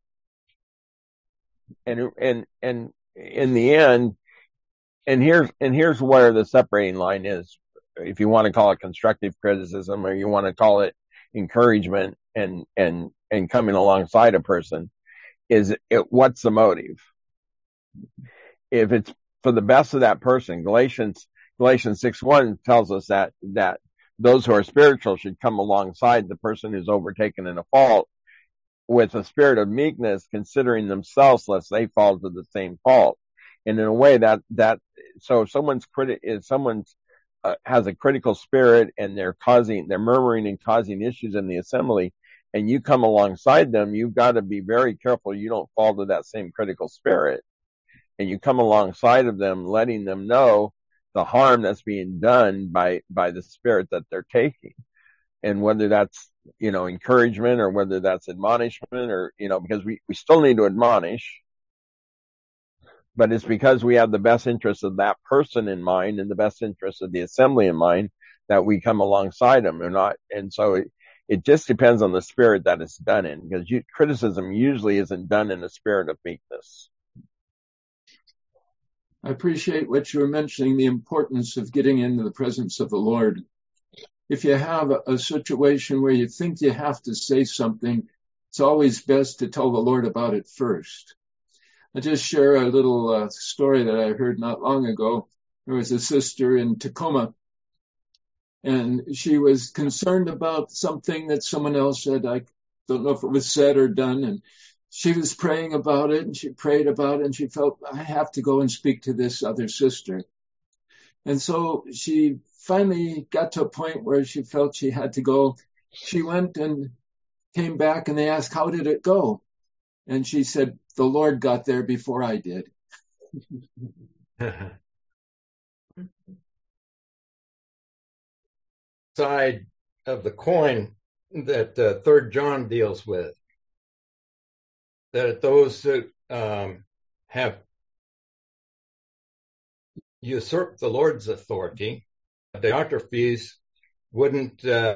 And, and, and in the end, and here's, and here's where the separating line is. If you want to call it constructive criticism, or you want to call it encouragement and, and, and coming alongside a person, is it, what's the motive? If it's for the best of that person, Galatians, Galatians six one tells us that, that those who are spiritual should come alongside the person who's overtaken in a fault with a spirit of meekness, considering themselves lest they fall to the same fault. And in a way that, that, so if someone's criti- if someone's, uh, has a critical spirit and they're causing, they're murmuring and causing issues in the assembly, and you come alongside them, you've got to be very careful you don't fall to that same critical spirit. And you come alongside of them, letting them know the harm that's being done by, by the spirit that they're taking. And whether that's, you know, encouragement, or whether that's admonishment, or, you know, because we, we still need to admonish, but it's because we have the best interest of that person in mind and the best interest of the assembly in mind that we come alongside them or not. And so it, it just depends on the spirit that it's done in, because you, criticism usually isn't done in a spirit of meekness. I appreciate what you're mentioning, the importance of getting into the presence of the Lord. If you have a, a situation where you think you have to say something, it's always best to tell the Lord about it first. I'll just share a little uh, story that I heard not long ago. There was a sister in Tacoma, and she was concerned about something that someone else said. I don't know if it was said or done, and she was praying about it, and she prayed about it, and she felt, I have to go and speak to this other sister. And so she finally got to a point where she felt she had to go. She went and came back, and they asked, how did it go? And she said, the Lord got there before I did. Side of the coin that uh, Third John deals with, that those that um, have usurped the Lord's authority, Diotrephes wouldn't uh,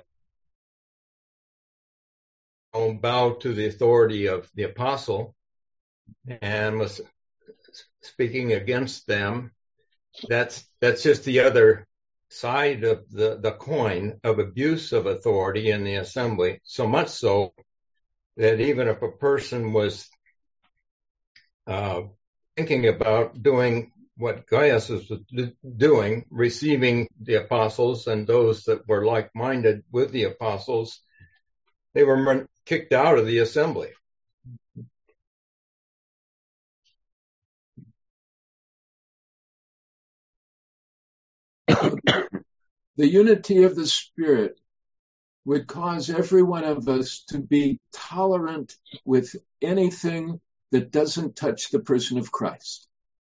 bow to the authority of the apostle and was speaking against them. That's that's just the other side of the, the coin of abuse of authority in the assembly, so much so that even if a person was uh, thinking about doing what Gaius was doing, receiving the apostles and those that were like-minded with the apostles, they were kicked out of the assembly. The unity of the Spirit would cause every one of us to be tolerant with anything that doesn't touch the person of Christ.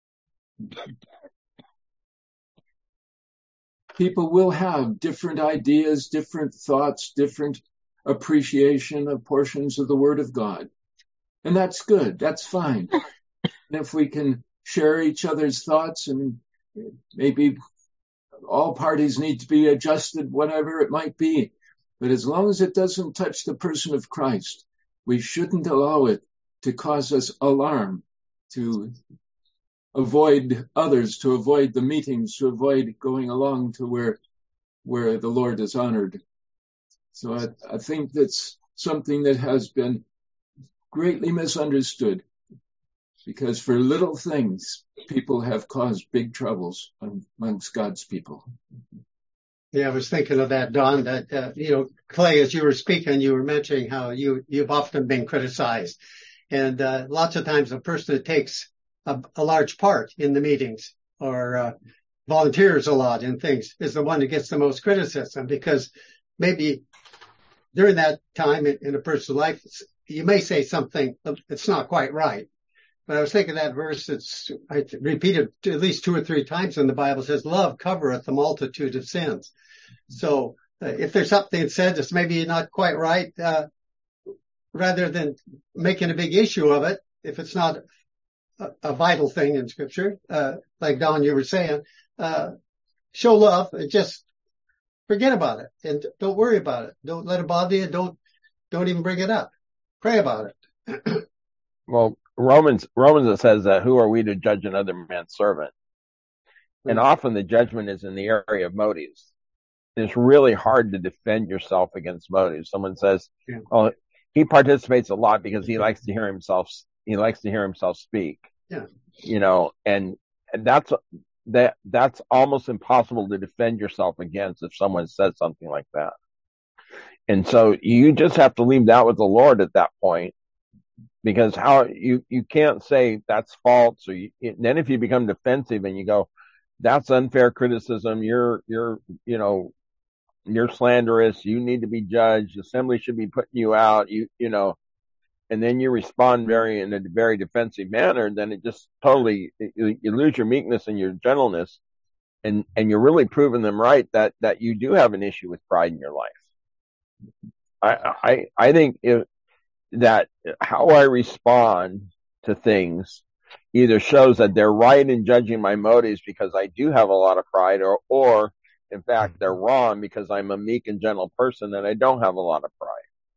People will have different ideas, different thoughts, different appreciation of portions of the Word of God. And that's good. That's fine. And if we can share each other's thoughts, and maybe all parties need to be adjusted, whatever it might be. But as long as it doesn't touch the person of Christ, we shouldn't allow it to cause us alarm, to avoid others, to avoid the meetings, to avoid going along to where where the Lord is honored. So I, I think that's something that has been greatly misunderstood, because for little things, people have caused big troubles amongst God's people. Yeah, I was thinking of that, Don, that, uh, you know, Clay, as you were speaking, you were mentioning how you, you've often been criticized. And uh, lots of times a person that takes a, a large part in the meetings or uh, volunteers a lot in things is the one that gets the most criticism, because maybe during that time in, in a person's life, you may say something that's not quite right. But I was thinking that verse that's I repeated at least two or three times in the Bible says, love covereth a multitude of sins. So uh, if there's something said that's maybe not quite right, uh, rather than making a big issue of it, if it's not a, a vital thing in Scripture, uh, like Don, you were saying, uh, show love and just forget about it and don't worry about it. Don't let it bother you. Don't, don't even bring it up. Pray about it. Well, Romans, Romans, it says that who are we to judge another man's servant? And often the judgment is in the area of motives. It's really hard to defend yourself against motives. Someone says, yeah. oh, he participates a lot because he likes to hear himself, he likes to hear himself speak. Yeah. You know, and, and that's, that, that's almost impossible to defend yourself against if someone says something like that. And so you just have to leave that with the Lord at that point. Because how you, you can't say that's false, or you, then if you become defensive and you go, that's unfair criticism, you're, you're, you know, you're slanderous, you need to be judged, the assembly should be putting you out, you, you know, and then you respond very, in a very defensive manner, then it just totally, you, you lose your meekness and your gentleness, and, and you're really proving them right that, that you do have an issue with pride in your life. I, I, I think if, that how I respond to things either shows that they're right in judging my motives because I do have a lot of pride, or, or in fact, they're wrong because I'm a meek and gentle person and I don't have a lot of pride.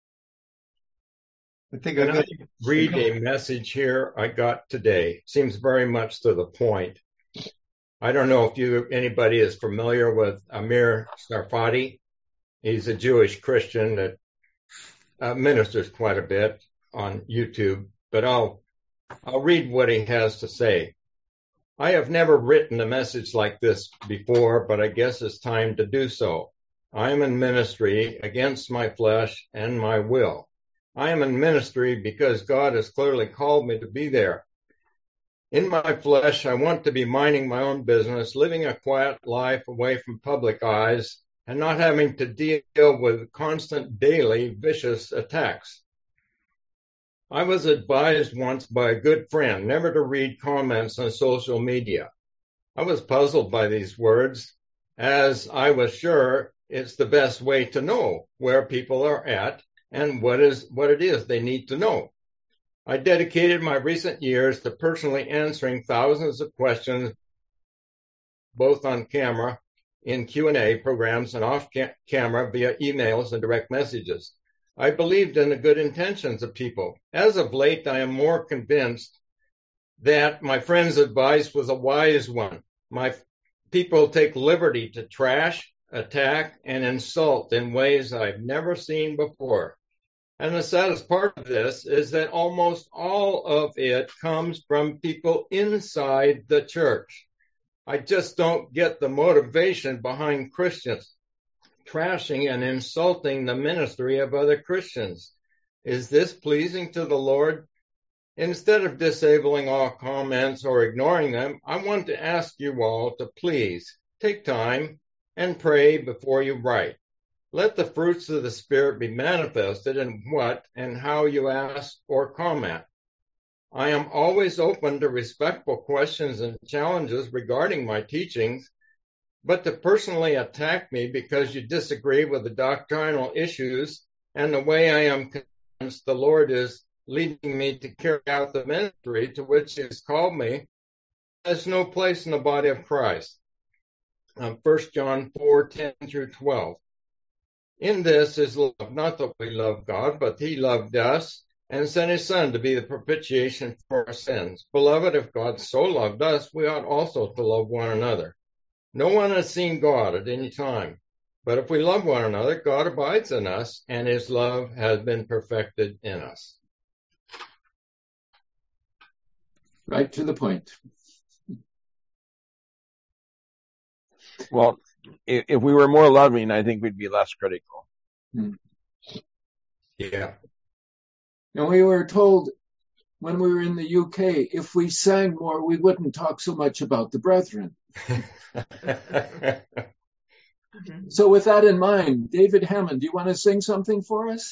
I think Can I read a message here I got today? Seems very much to the point. I don't know if you anybody is familiar with Amir Tsarfati. He's a Jewish Christian that Uh, ministers quite a bit on YouTube, but I'll, I'll read what he has to say. I have never written a message like this before, but I guess it's time to do so. I am in ministry against my flesh and my will. I am in ministry because God has clearly called me to be there. In my flesh, I want to be minding my own business, living a quiet life away from public eyes, and not having to deal with constant daily vicious attacks. I was advised once by a good friend never to read comments on social media. I was puzzled by these words. as I was sure it's the best way to know where people are at and what is what it is they need to know. I dedicated my recent years to personally answering thousands of questions, both on camera in Q and A programs and off ca- camera via emails and direct messages. I believed in the good intentions of people. As of late, I am more convinced that my friend's advice was a wise one. My people take liberty to trash, attack, and insult in ways I've never seen before. And the saddest part of this is that almost all of it comes from people inside the church. I just don't get the motivation behind Christians trashing and insulting the ministry of other Christians. Is this pleasing to the Lord? Instead of disabling all comments or ignoring them, I want to ask you all to please take time and pray before you write. Let the fruits of the Spirit be manifested in what and how you ask or comment. I am always open to respectful questions and challenges regarding my teachings, but to personally attack me because you disagree with the doctrinal issues and the way I am convinced the Lord is leading me to carry out the ministry to which He has called me, has no place in the body of Christ. Um, First John four, ten through twelve. In this is love, not that we love God, but He loved us and sent His Son to be the propitiation for our sins. Beloved, if God so loved us, we ought also to love one another. No one has seen God at any time, but if we love one another, God abides in us, and His love has been perfected in us. Right to the point. Well, if, if we were more loving, I think we'd be less critical. Hmm. Yeah. And we were told when we were in the U K, if we sang more, we wouldn't talk so much about the brethren. So with that in mind, David Hammond, do you want to sing something for us?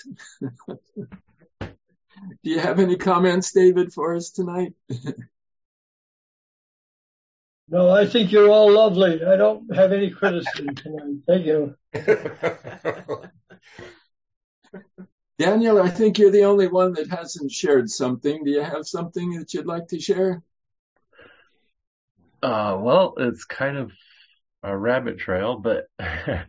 Do you have any comments, David, for us tonight? No, I think you're all lovely. I don't have any criticism tonight. Thank you. Daniel, I think you're the only one that hasn't shared something. Do you have something that you'd like to share? Uh, well, it's kind of a rabbit trail, but I,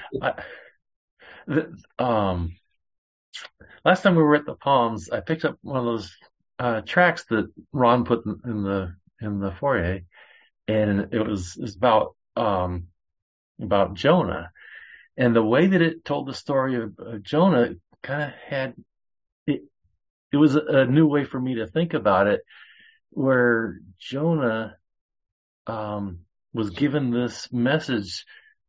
the, um, last time we were at the Palms, I picked up one of those uh, tracts that Ron put in, in the in the foyer, and it was, it was about um, about Jonah, and the way that it told the story of, of Jonah kind of had it. It was a, a new way for me to think about it, where Jonah um, was given this message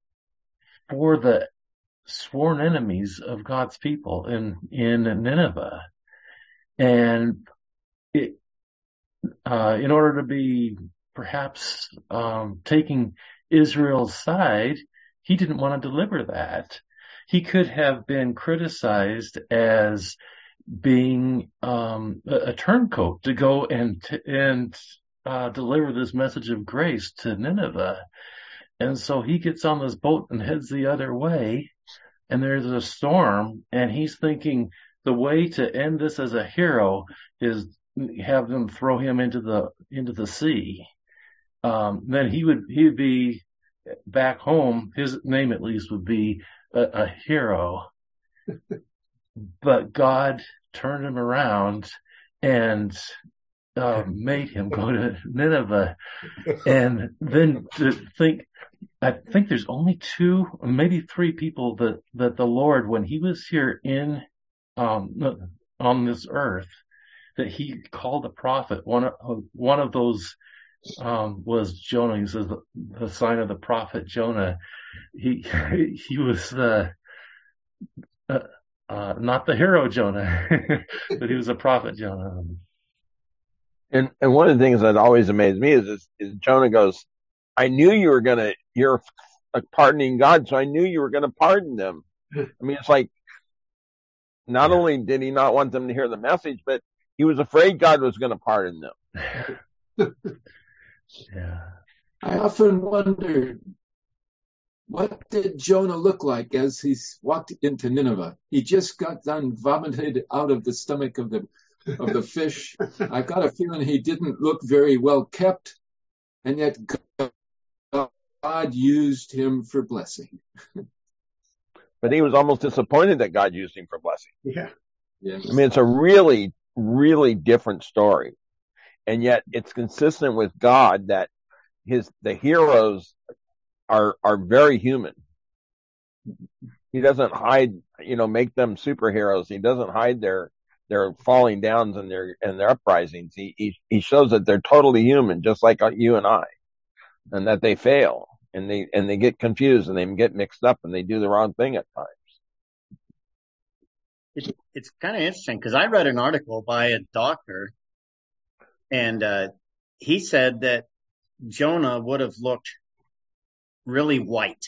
for the sworn enemies of God's people in in Nineveh, and it, uh, in order to be perhaps um, taking Israel's side, he didn't want to deliver that. He could have been criticized as being um, a, a turncoat to go and t- and uh, deliver this message of grace to Nineveh. And so he gets on this boat and heads the other way, and there's a storm, and he's thinking the way to end this as a hero is have them throw him into the into the sea. Um, then he would he would be back home. His name at least would be a, a hero. But God turned him around and uh, made him go to Nineveh. And then to think, I think there's only two, maybe three people that, that the Lord, when he was here in, um, on this earth, that he called a prophet. One of, one of those, um, was Jonah. He says the, the sign of the prophet Jonah. He, he was, uh, uh Uh, not the hero Jonah, but he was a prophet Jonah. And and one of the things that always amazed me is, is, is Jonah goes, I knew you were going to, you're a pardoning God, so I knew you were going to pardon them. I mean, it's like, not Yeah. only did he not want them to hear the message, but he was afraid God was going to pardon them. Yeah. I often wondered, What did Jonah look like as he walked into Nineveh? He just got done vomited out of the stomach of the of the fish. I got a feeling he didn't look very well kept, and yet God used him for blessing. But he was almost disappointed that God used him for blessing. Yeah. Yes. I mean, it's a really, really different story. And yet it's consistent with God that his, the heroes are, are very human. He doesn't hide, you know, make them superheroes. He doesn't hide their, their falling downs and their, and their uprisings. He, he, he shows that they're totally human, just like you and I, and that they fail and they, and they get confused and they get mixed up and they do the wrong thing at times. It's, it's kind of interesting because I read an article by a doctor, and uh, he said that Jonah would have looked really white.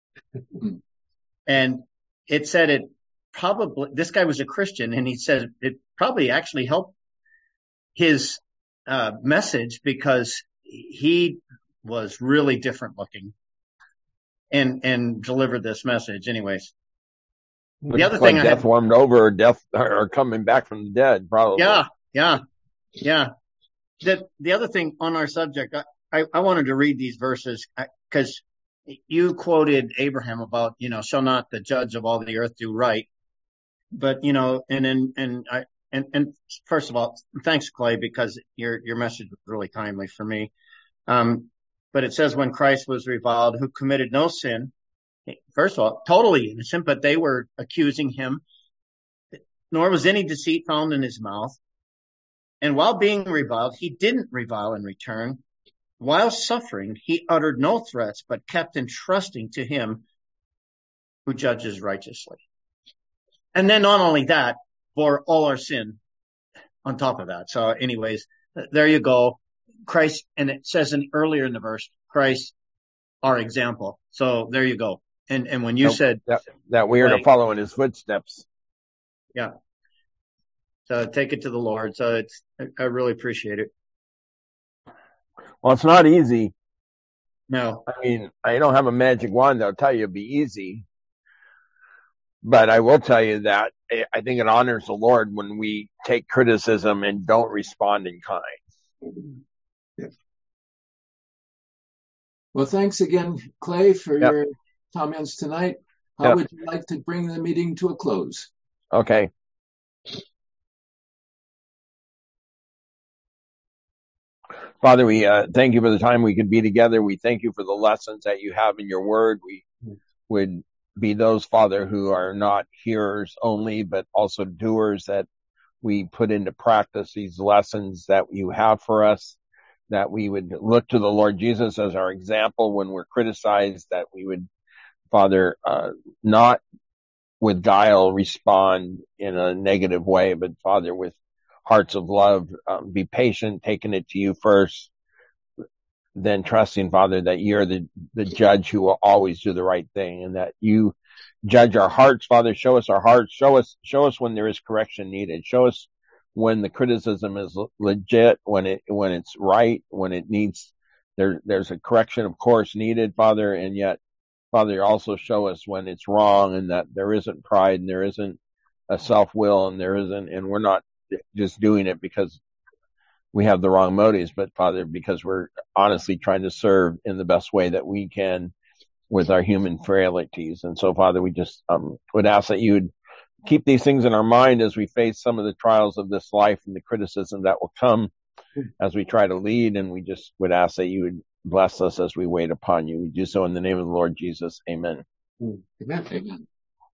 And it said it probably, this guy was a Christian, and he said it probably actually helped his uh, message because he was really different looking and, and delivered this message anyways. Looks the other like thing I death had, warmed over or death or coming back from the dead, probably. yeah, yeah, yeah. The, the other thing on our subject, I, I, I wanted to read these verses because you quoted Abraham about, you know, shall not the judge of all the earth do right? But, you know, and then, and I, and, and first of all, thanks, Clay, because your, your message was really timely for me. Um, but it says when Christ was reviled, who committed no sin, first of all, totally innocent, but they were accusing him, nor was any deceit found in his mouth. And while being reviled, he didn't revile in return. While suffering, he uttered no threats, but kept entrusting to him who judges righteously. And then not only that, bore all our sin on top of that. So anyways, there you go. Christ, and it says in earlier in the verse, Christ, our example. So there you go. And and when you that, said that, that we are like, to follow in his footsteps. Yeah. So take it to the Lord. So it's, I really appreciate it. Well, it's not easy. No. I mean, I don't have a magic wand that'll tell you it'll be easy. But I will tell you that I think it honors the Lord when we take criticism and don't respond in kind. Well, thanks again, Clay, for Yep. your comments tonight. How Yep. would you like to bring the meeting to a close? Okay. Father, we uh, thank you for the time we could be together. We thank you for the lessons that you have in your word. We would be those, Father, who are not hearers only, but also doers, that we put into practice these lessons that you have for us, that we would look to the Lord Jesus as our example when we're criticized, that we would, Father, uh, not with guile respond in a negative way, but Father, with hearts of love, um, be patient, taking it to you first, then trusting, Father, that you're the, the judge who will always do the right thing, and that you judge our hearts, Father. Show us our hearts. Show us, show us when there is correction needed. Show us when the criticism is legit, when it, when it's right, when it needs, there, there's a correction, of course, needed, Father. And yet, Father, also show us when it's wrong and that there isn't pride and there isn't a self-will and there isn't, and we're not just doing it because we have the wrong motives, but Father, because we're honestly trying to serve in the best way that we can with our human frailties. And so, Father, we just um, would ask that you would keep these things in our mind as we face some of the trials of this life and the criticism that will come as we try to lead. And we just would ask that you would bless us as we wait upon you. We do so in the name of the Lord Jesus. Amen. Amen. Amen.